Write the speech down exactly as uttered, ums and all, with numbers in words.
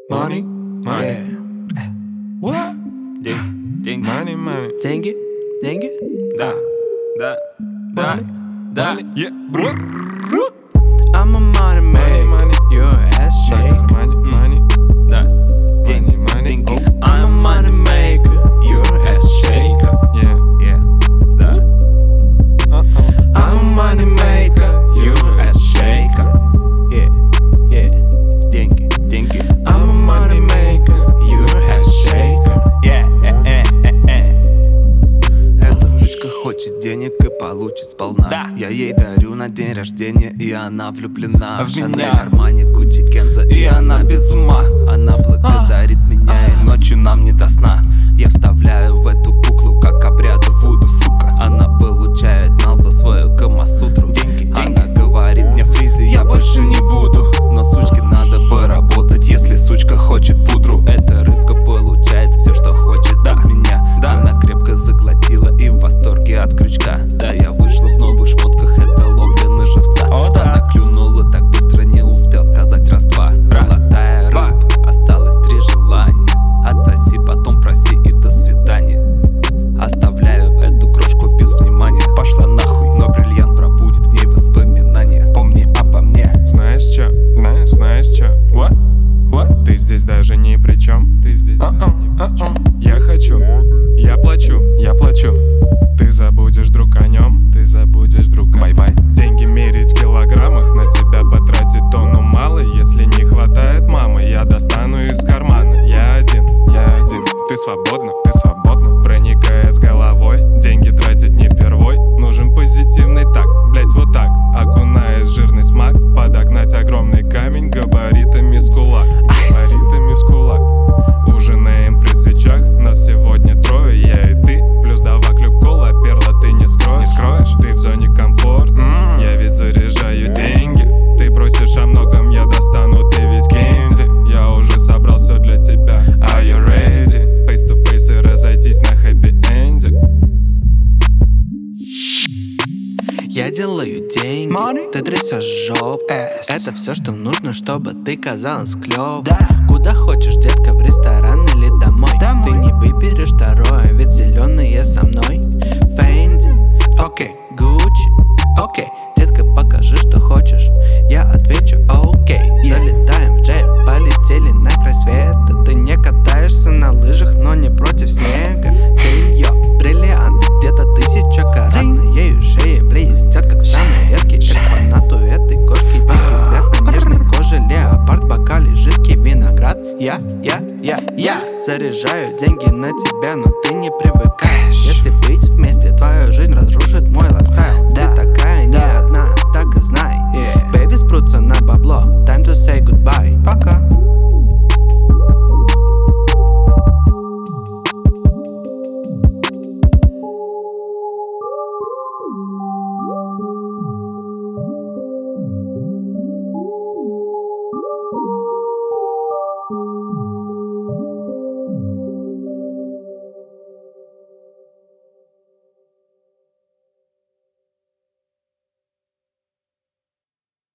Money, money. Yeah. What? Деньги, деньги, Money, money. деньги, деньги. Да, Да, да, Money, да. money. Yeah. Бррр. I'm a money Money, man. money. Your ass shake. Money, money. Да, Money, деньги, money. деньги. Oh. I'm a money maker. Your ass shaker. Yeah. Yeah. Да. Uh-uh. I'm a money maker. Your ass shaker. Yeah, yeah. Деньги, деньги. I'm a money maker. Your ass shaker. Yeah, э, э, э, э. Эта сучка хочет денег и получит сполна. Да. Я ей дарю на день рождения, и она влюблена В Шанель, меня. Армани, Гуччи, Кенза, и она без ума. Она благодарит меня, и ночью нам не до сна. Я вставляю в эту куклу, как обряды вуду, сука. Она получает нал за свою камасутру. Деньги, она говорит мне фризи, я больше не буду. Но сучке надо поработать, если сучка хочет пудру. Эта рыбка получает все, что хочет от меня. Да, она крепко заглотила и в восторге от крючка. Да, я вышла в новых шмотках, это ловля на живца. О, да. Она клюнула так быстро, не успел сказать раз-два. Золотая рыбка, осталось три желания. Отсоси, потом проси и до свидания. Оставляю эту крошку без внимания. Пошла нахуй, но бриллиант пробудет в ней воспоминания. Помни обо мне. Знаешь чё? Знаешь? Знаешь чё? What? What? Ты здесь даже ни при чем. Ты здесь даже ни при чем. Я хочу, я плачу, я плачу. Ты забудешь, друг, о нем. Ты забудешь, друг, бай-бай. Деньги мерить в килограммах, на тебя потратить тонну мало. Если не хватает мамы, я достану из кармана. Я один, я один. Ты свободна, ты свободна. Проникая с головой, деньги тратить не впервой. Нужен позитивный такт, блять, вот так. Окунаясь в жирный смак, подогнать огромный камень габаритами с кулак. Габаритами с кулак. Ужинаем при свечах, нас сегодня трое, я и ты. Плюс два клюкола, перла ты не скроешь. Не скроешь? Ты в зоне комфорта, mm. я ведь заряжаю деньги. Ты просишь о многом, я достану, ты ведь кенди. Я уже собрал все для тебя, are you ready? Face to face и разойтись на хэппи-энде. Я делаю деньги, Money. ты трясешь жоп. Ass. Это все, что нужно, чтобы ты казалась клёв. Да. Куда хочешь, детка, в ресторан или домой? Домой. Ты не выберешь второе, ведь зеленые со мной. Фэнди, окей, Гуччи, окей. Детка, покажи, что хочешь. Я отвечу, окей. Залетаем в джет, полетели на край света. Ты не катаешься на лыжах, но не против снега. Белье, бриллианты, где-то тысяча карат. На ею шее блестят, как самый редкий экспонат у этой кошки. Дикий взгляд на нежной коже, леопард, в бокале жидкий виноград. Я, я, я, я заряжаю деньги на тебя, но ты не привыкаешь. Если быть вместе, твою жизнь разрушит мой лайфстайл.